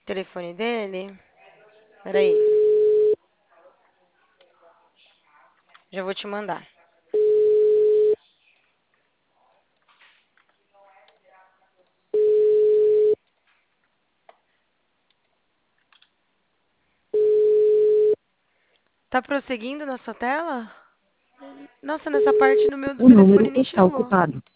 Telefone dele? Peraí, já vou te mandar. Tá prosseguindo na sua tela? Nossa, nessa parte no meu do O número telefone nem está chegou. ocupado.